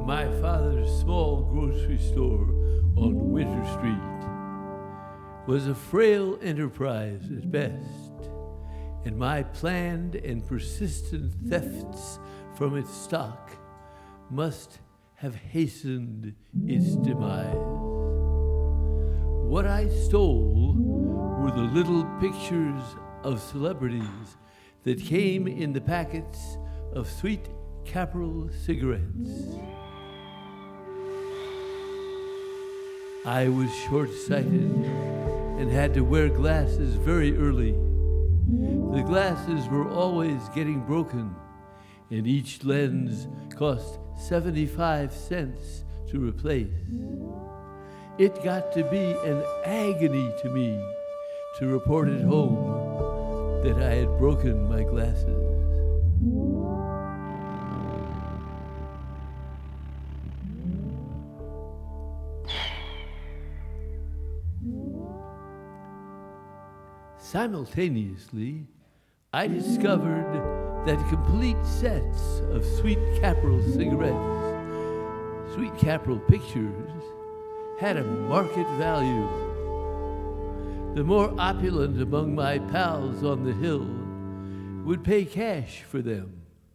My father's small grocery store on Winter Street was a frail enterprise at best, and my planned and persistent thefts from its stock must have hastened its demise. What I stole were the little pictures of celebrities that came in the packets of Sweet Caporal cigarettes. I was short-sighted and had to wear glasses very early. The glasses were always getting broken, and each lens cost 75 cents to replace. It got to be an agony to me to report at home that I had broken my glasses. Simultaneously, I discovered that complete sets of Sweet Caporal cigarettes, Sweet Caporal pictures, had a market value. The more opulent among my pals on the hill would pay cash for them.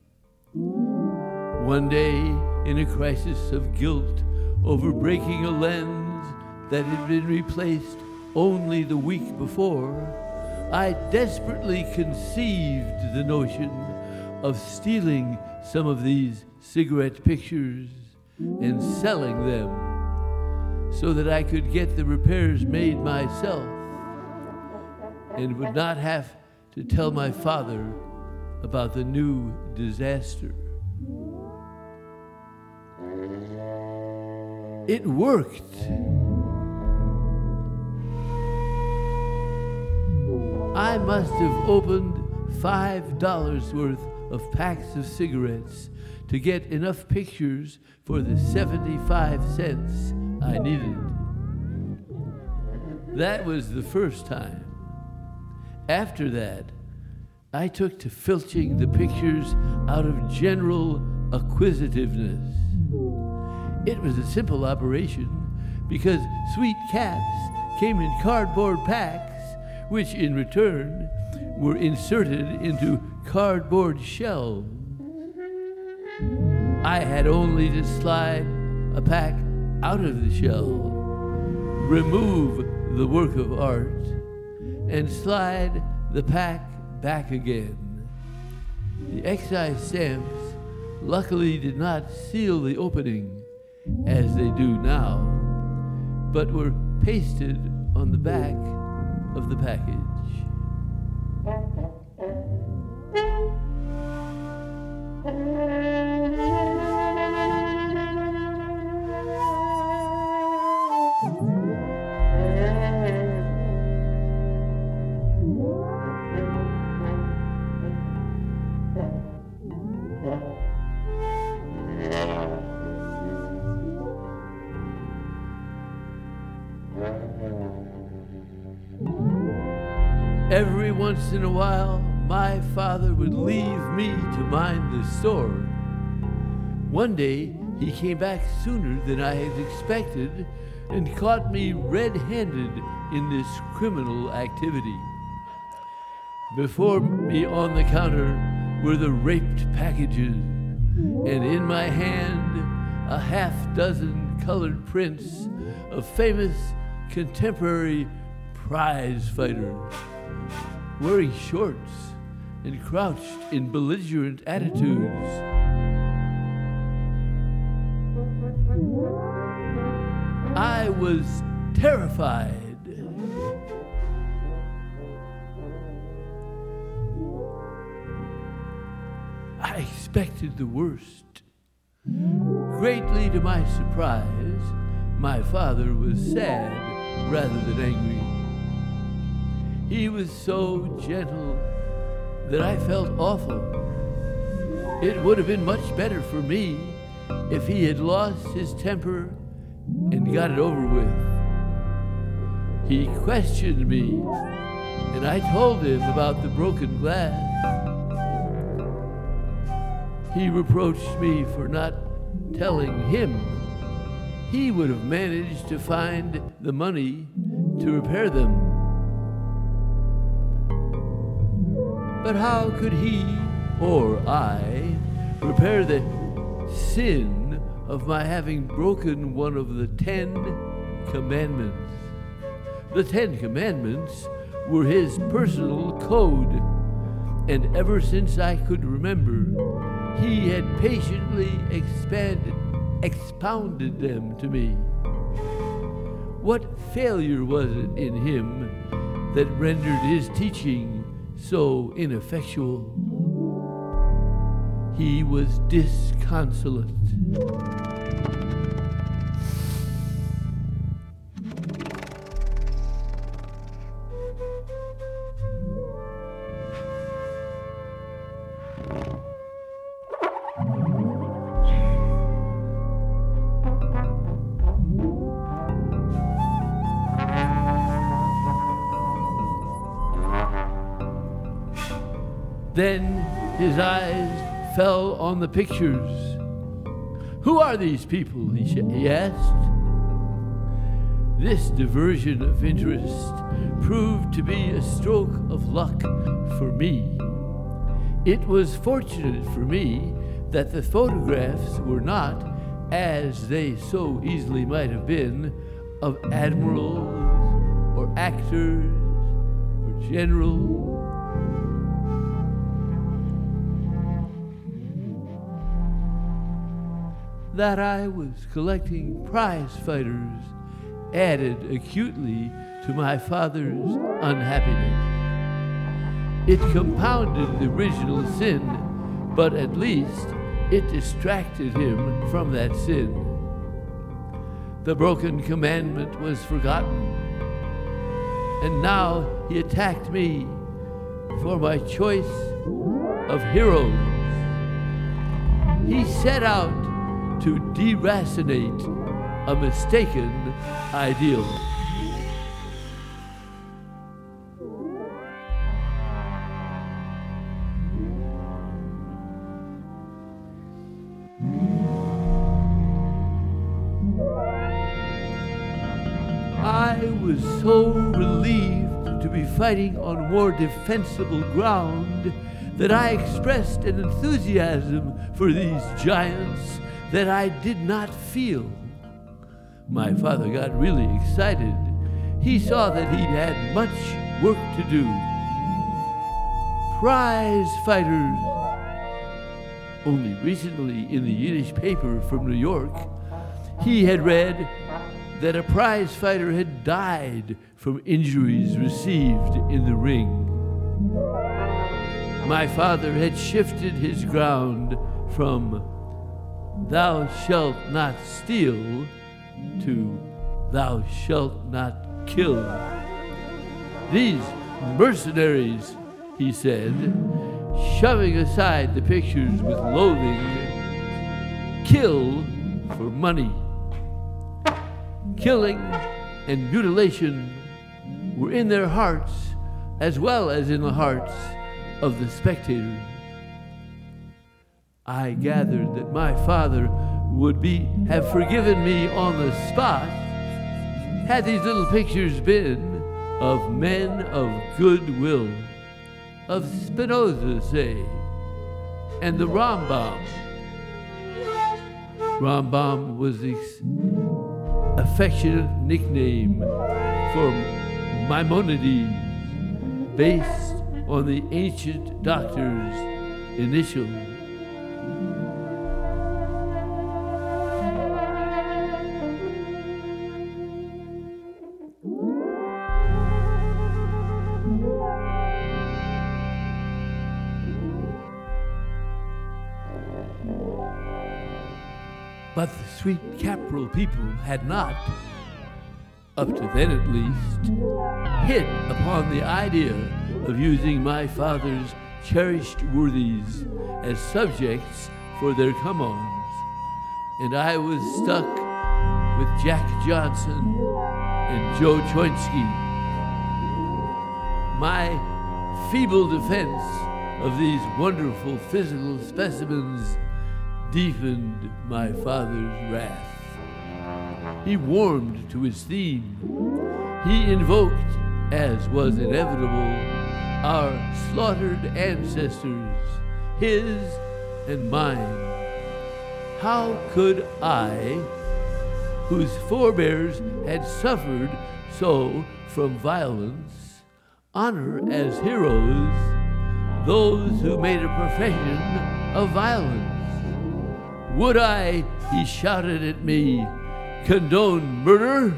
One day, in a crisis of guilt over breaking a lens that had been replaced only the week before, I desperately conceived the notion of stealing some of these cigarette pictures and selling them so that I could get the repairs made myself and would not have to tell my father about the new disaster. It worked. I must have opened $5 worth of packs of cigarettes to get enough pictures for the 75 cents I needed. That was the first time. After that, I took to filching the pictures out of general acquisitiveness. It was a simple operation because Sweet Caps came in cardboard packs, which in return were inserted into cardboard shelves. I had only to slide a pack out of the shell, remove the work of art, and slide the pack back again. The excise stamps luckily did not seal the opening as they do now, but were pasted on the back of the package. Every once in a while, my father would leave me to mind the store. One day, he came back sooner than I had expected and caught me red-handed in this criminal activity. Before me on the counter were the raped packages, and in my hand a half-dozen colored prints of famous contemporary prize fighters, wearing shorts and crouched in belligerent attitudes. I was terrified. I expected the worst. Greatly to my surprise, my father was sad rather than angry. He was so gentle that I felt awful. It would have been much better for me if he had lost his temper and got it over with. He questioned me, and I told him about the broken glass. He reproached me for not telling him he would have managed to find the money to repair them. But how could he or I repair the sin of my having broken one of the 10 commandments? The 10 commandments were his personal code, and ever since I could remember, he had patiently expounded them to me. What failure was it in him that rendered his teaching so ineffectual? He was disconsolate. Then his eyes fell on the pictures. "Who are these people?" he asked. This diversion of interest proved to be a stroke of luck for me. It was fortunate for me that the photographs were not, as they so easily might have been, of admirals or actors or generals. That I was collecting prize fighters added acutely to my father's unhappiness. It compounded the original sin, but at least it distracted him from that sin. The broken commandment was forgotten, and now he attacked me for my choice of heroes. He set out to deracinate a mistaken ideal. I was so relieved to be fighting on more defensible ground that I expressed an enthusiasm for these giants that I did not feel. My father got really excited. He saw that he'd had much work to do. Prize fighters. Only recently in the Yiddish paper from New York, he had read that a prize fighter had died from injuries received in the ring. My father had shifted his ground from "Thou shalt not steal" to "Thou shalt not kill." These mercenaries, he said, shoving aside the pictures with loathing, kill for money. Killing and mutilation were in their hearts as well as in the hearts of the spectators. I gathered that my father would have forgiven me on the spot had these little pictures been of men of goodwill, of Spinoza, say, and the Rambam. Rambam was the affectionate nickname for Maimonides, based on the ancient doctor's initials. But the sweet Capral people had not, up to then at least, hit upon the idea of using my father's cherished worthies as subjects for their come-ons, and I was stuck with Jack Johnson and Joe Choinsky. My feeble defense of these wonderful physical specimens deepened my father's wrath. He warmed to his theme. He invoked, as was inevitable, our slaughtered ancestors, his and mine. How could I, whose forebears had suffered so from violence, honor as heroes those who made a profession of violence? Would I, he shouted at me, condone murder?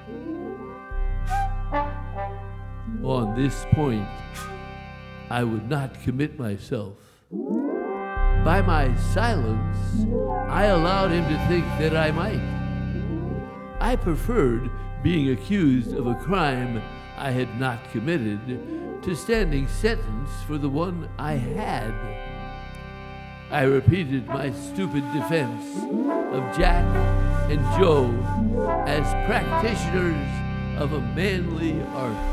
On this point, I would not commit myself. By my silence, I allowed him to think that I might. I preferred being accused of a crime I had not committed to standing sentence for the one I had. I repeated my stupid defense of Jack and Joe as practitioners of a manly art.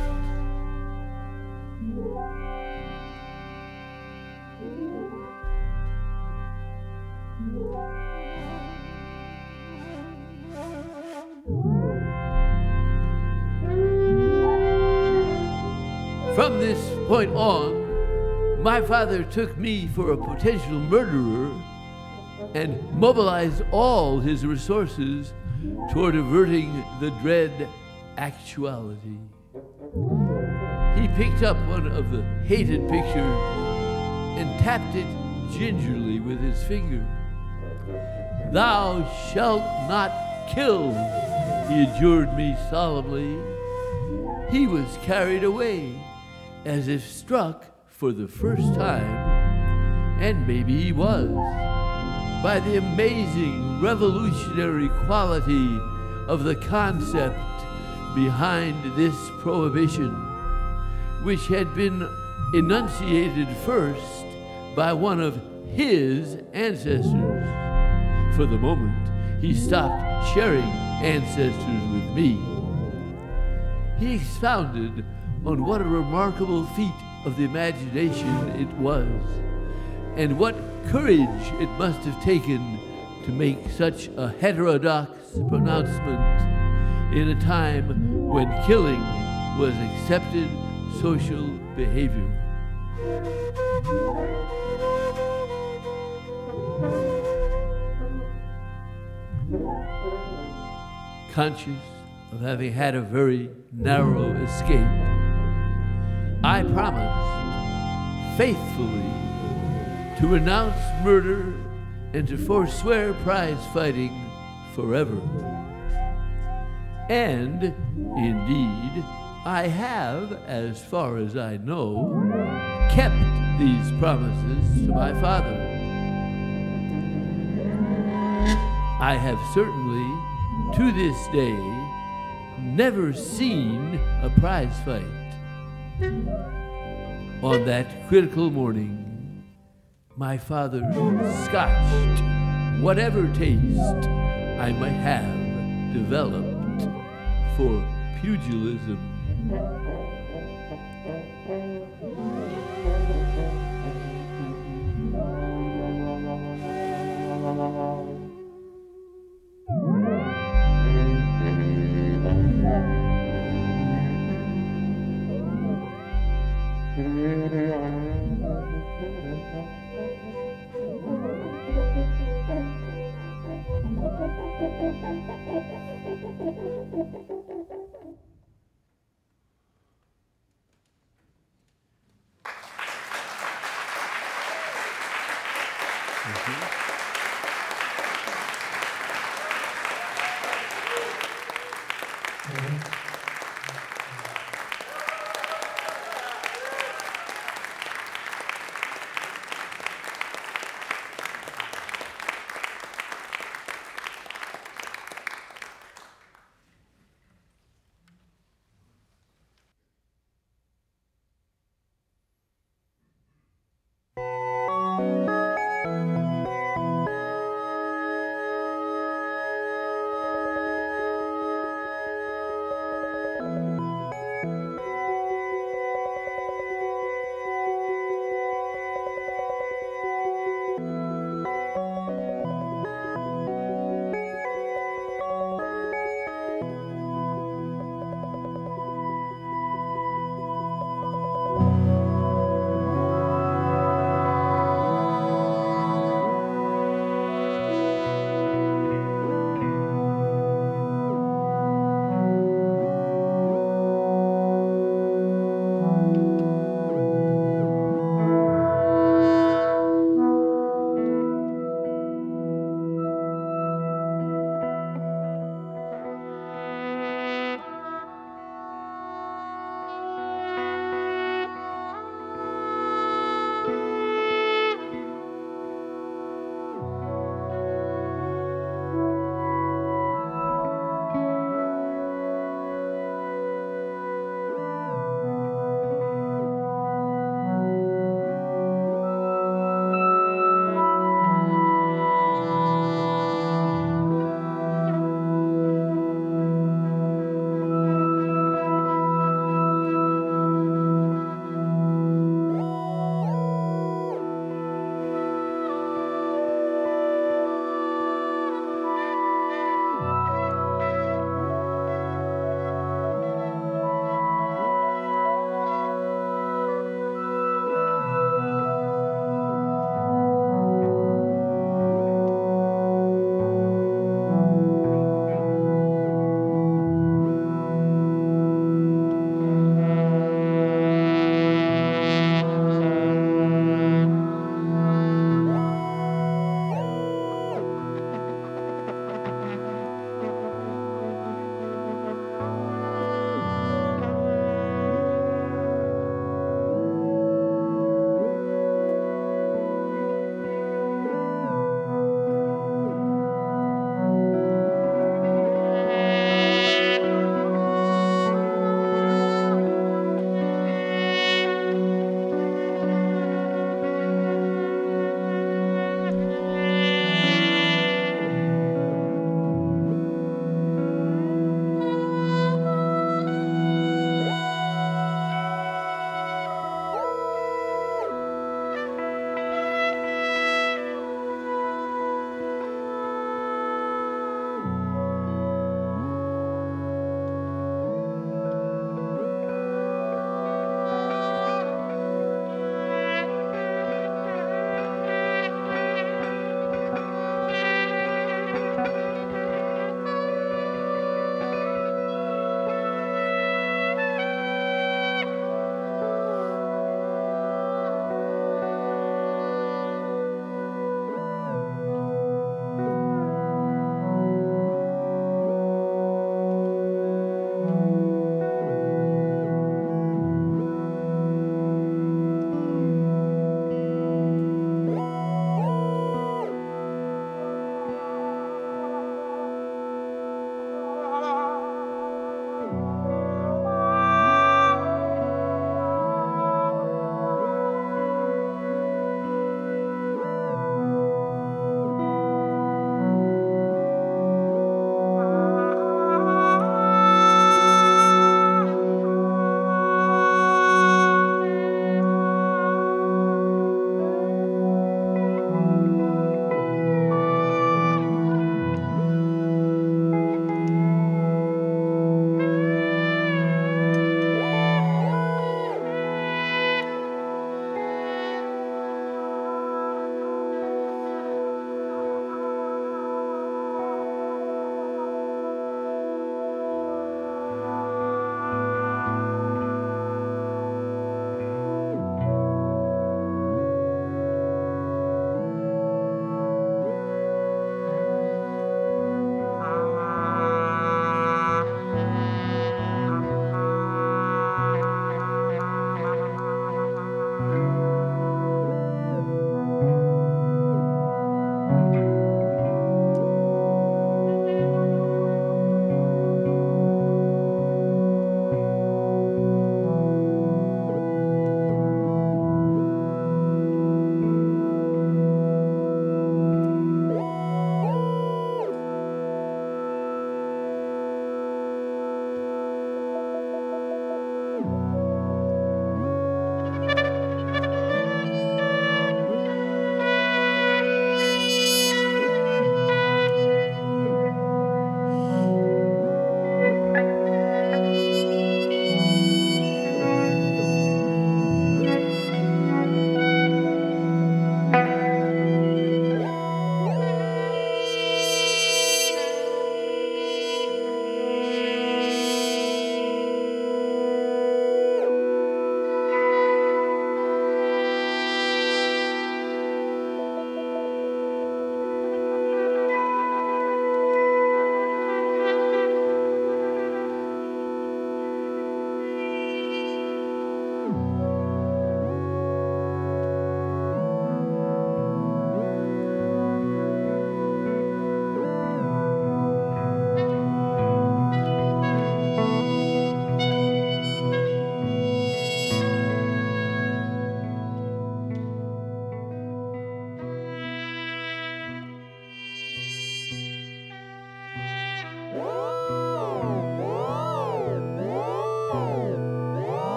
From this point on, my father took me for a potential murderer and mobilized all his resources toward averting the dread actuality. He picked up one of the hated pictures and tapped it gingerly with his finger. "Thou shalt not kill," he adjured me solemnly. He was carried away, as if struck for the first time, and maybe he was, by the amazing revolutionary quality of the concept behind this prohibition, which had been enunciated first by one of his ancestors. For the moment, he stopped sharing ancestors with me. He expounded on what a remarkable feat of the imagination it was, and what courage it must have taken to make such a heterodox pronouncement in a time when killing was accepted social behavior. Conscious of having had a very narrow escape, I promised faithfully to renounce murder and to forswear prize fighting forever. And, indeed, I have, as far as I know, kept these promises to my father. I have certainly, to this day, never seen a prize fight. On that critical morning, my father scotched whatever taste I might have developed for pugilism.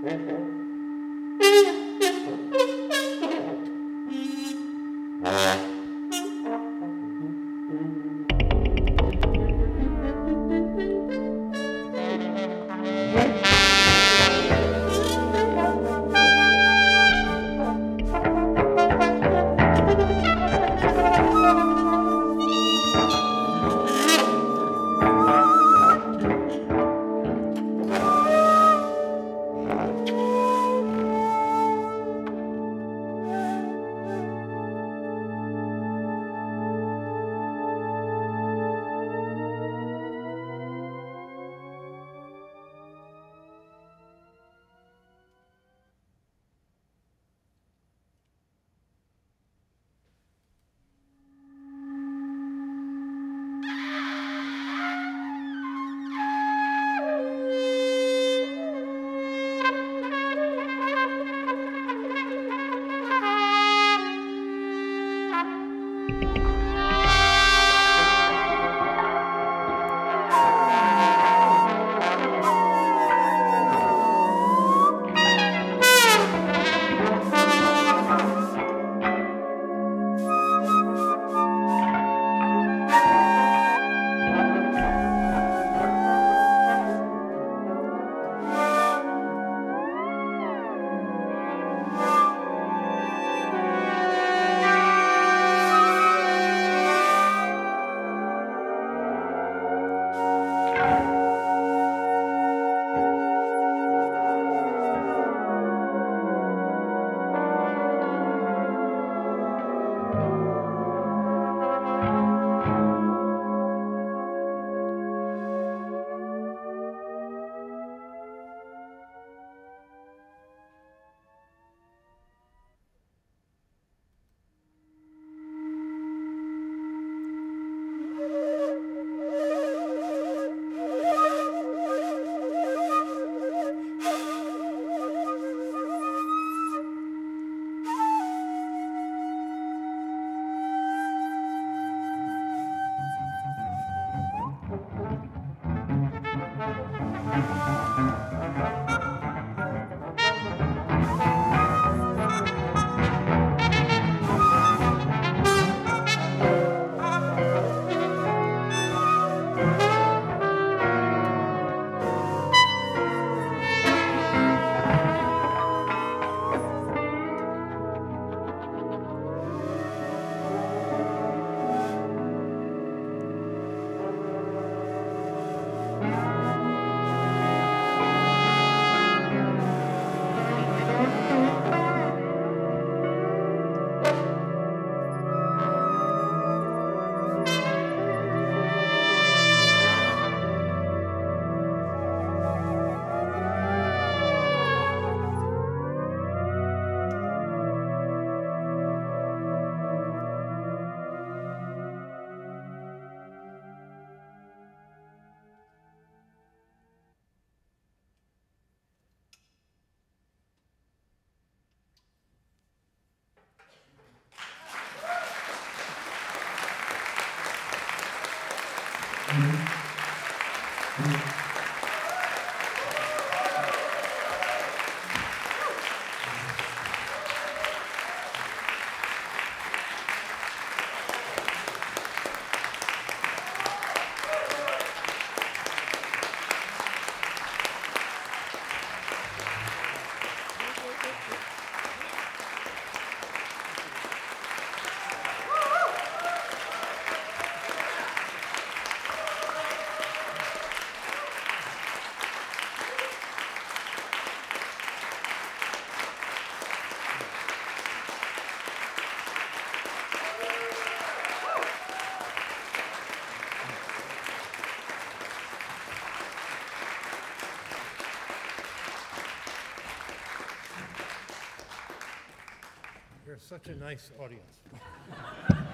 You're such a nice audience.